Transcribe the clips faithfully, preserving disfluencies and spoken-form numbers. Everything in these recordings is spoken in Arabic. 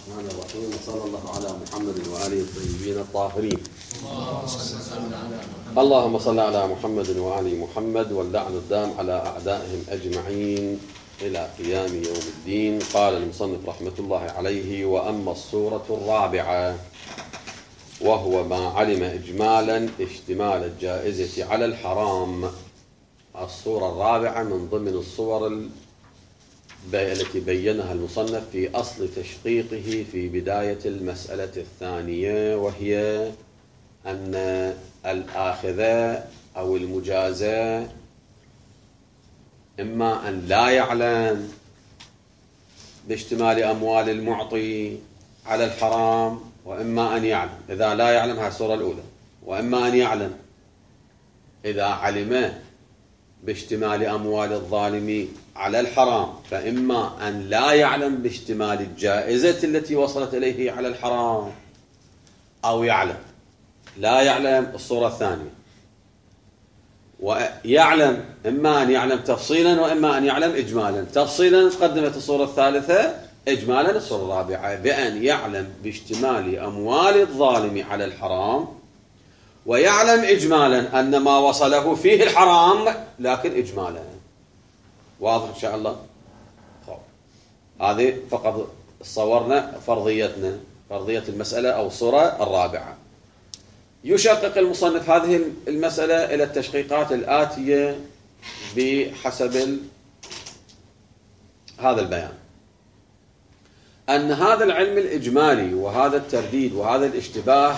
الرحمن الرحيم، وصلى الله على محمد وآله الطيبين الطاهرين. اللهم صل على محمد وآل محمد، واللعن الدام على أعدائهم أجمعين إلى قيام يوم الدين. قال المصنف رحمة الله عليه: وأما الصورة الرابعة وهو ما علم إجمالا اشتمال الجائزة على الحرام. الصورة الرابعة من ضمن الصور التي بينها المصنف في أصل تشقيقه في بداية المسألة الثانية، وهي أن الآخذة أو المجازى إما أن لا يعلم باشتمال أموال المعطي على الحرام، وإما أن يعلم. إذا لا يعلم، هذه الصورة الأولى. وإما أن يعلم إذا علم باشتمال أموال الظالم على الحرام، فإما أن لا يعلم باشتمال الجائزة التي وصلت إليه على الحرام، أو يعلم. لا يعلم الصورة الثانية. ويعلم إما أن يعلم تفصيلا وإما أن يعلم إجمالا. تفصيلا قدمت الصورة الثالثة، إجمالا الصورة الرابعة بأن يعلم باشتمال أموال الظالم على الحرام، ويعلم إجمالا أن ما وصله فيه الحرام لكن إجمالا. واضح إن شاء الله؟ طيب. هذه فقط صورنا فرضيتنا، فرضية المسألة أو الصورة الرابعة. يشقق المصنف هذه المسألة إلى التشقيقات الآتية بحسب هذا البيان: أن هذا العلم الإجمالي وهذا الترديد وهذا الاشتباه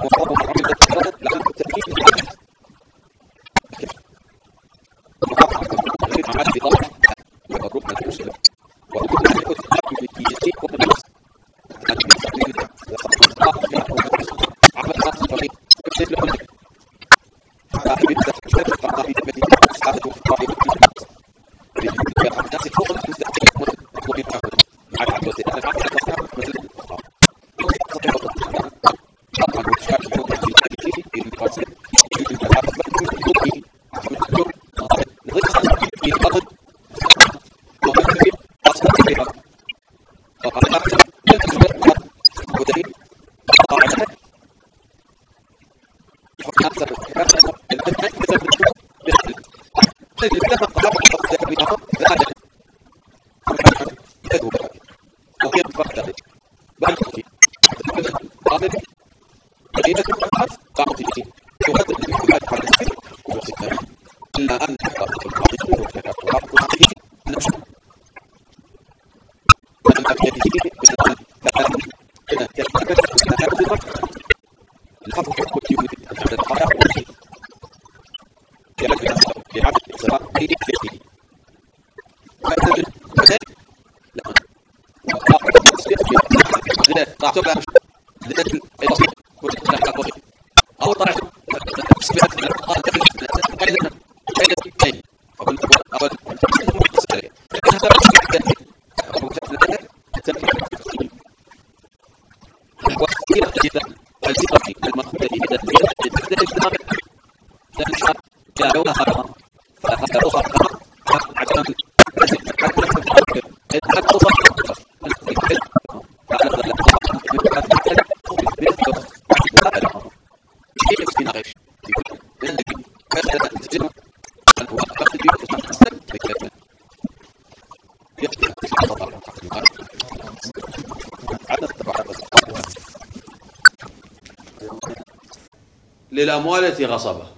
للأموال التي غصبها.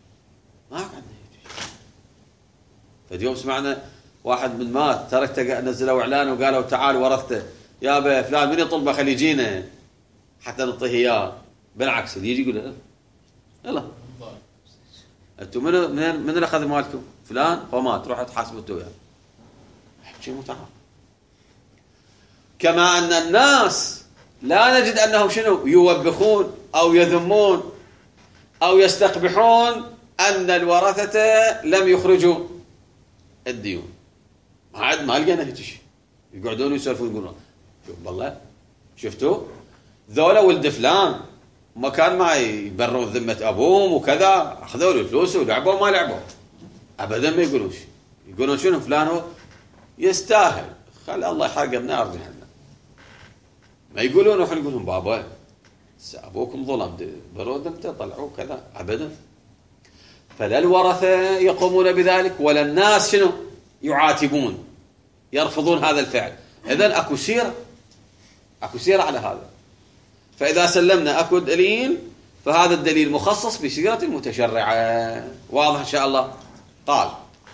ما عندنا. فاليوم سمعنا واحد من مات تركته نزلوا إعلان وقالوا تعال ورثته يا فلان من يطلبه خلي يجينا حتى نعطيه إياه. بالعكس اللي يجي يقول له يلا أنتم من من من اللي أخذ مالكم؟ فلان فمات روحوا تحاسبوا أنتم وياه. شيء متعب. كما أن الناس لا نجد أنهم شنو يوبخون أو يذمون أو يستقبحون أن الورثة لم يخرجوا الديون. ما عاد ما لقينا هيك شيء. يقعدون يسولفون يقولون شوف والله شفتوا ذولا ولد فلان ما كان ما يبرون ذمة أبوهم وكذا أخذوا له فلوس ولعبوا ما لعبوا. أبدا ما يقولون شيء. يقولون شنو فلان هو يستاهل خلي الله يحرقه بنار جهنم. ما يقولون احنا نقولون بابا ابوكم ظلم بروا ذمته طلعوا كذا ابدا. فلا الورثه يقومون بذلك ولا الناس شنو يعاتبون يرفضون هذا الفعل. اذن اكو سيره اكو سيره على هذا. فاذا سلمنا اكو دليل فهذا الدليل مخصص بسيره المتشرعه. واضح ان شاء الله. قال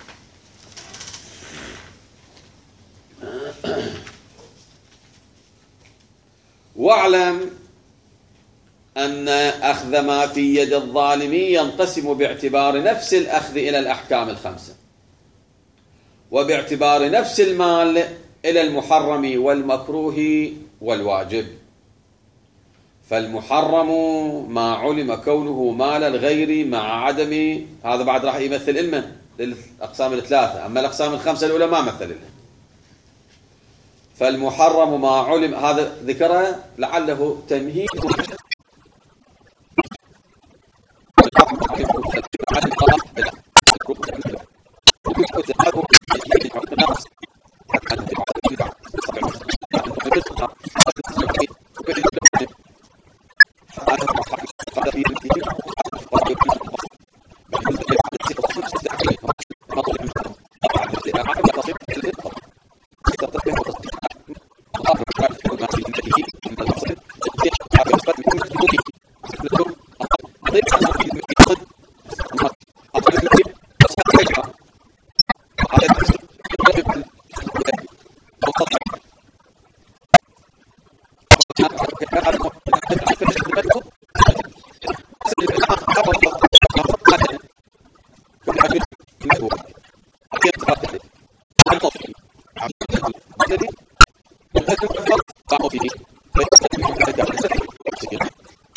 واعلم أن أخذ ما في يد الظالم ينقسم باعتبار نفس الأخذ إلى الأحكام الخمسة وباعتبار نفس المال إلى المحرم والمكروه والواجب. فالمحرم ما علم كونه مال الغير مع عدم هذا بعد راح يمثل إلمن للأقسام الثلاثة. أما الأقسام الخمسة الأولى ما مثل إلمن. فالمحرم ما علم هذا ذكره لعله تمهيد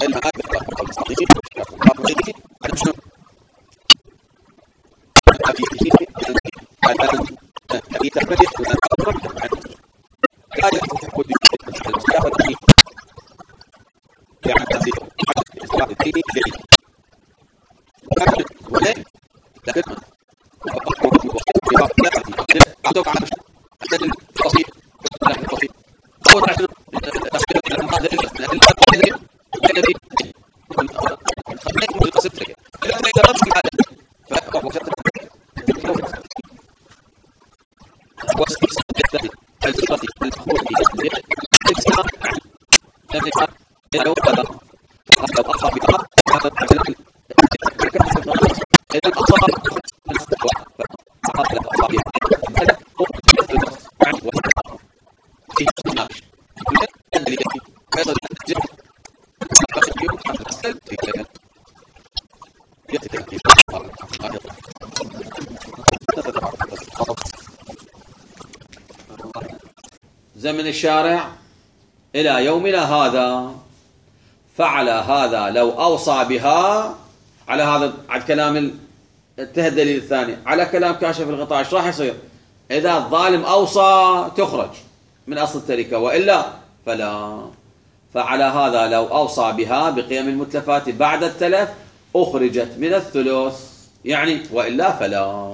زمن الشارع إلى يومنا هذا فعل هذا لو أوصى بها على هذا على كلام انتهى الدليل الثاني على كلام كاشف الغطاء. ايش راح يصير؟ إذا الظالم أوصى تخرج من أصل التركة، وإلا فلا. فعلى هذا لو أوصى بها بقيم المتلفات بعد التلف أخرجت من الثلث، يعني وإلا فلا.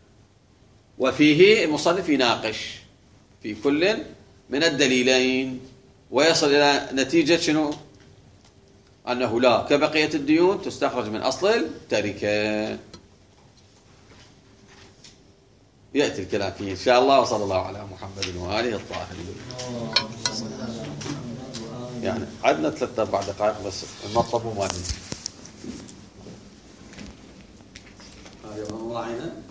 وفيه المصنف يناقش في كل من الدليلين ويصل إلى نتيجة شنو؟ أنه لا، كبقية الديون تستخرج من أصل التركة. يأتي الكلام فيه إن شاء الله. وصلى الله على محمد وآله الطاهرين. يعني عدنا ثلاثة أربع دقائق بس المطلب وما نجي. هذا الله عينه.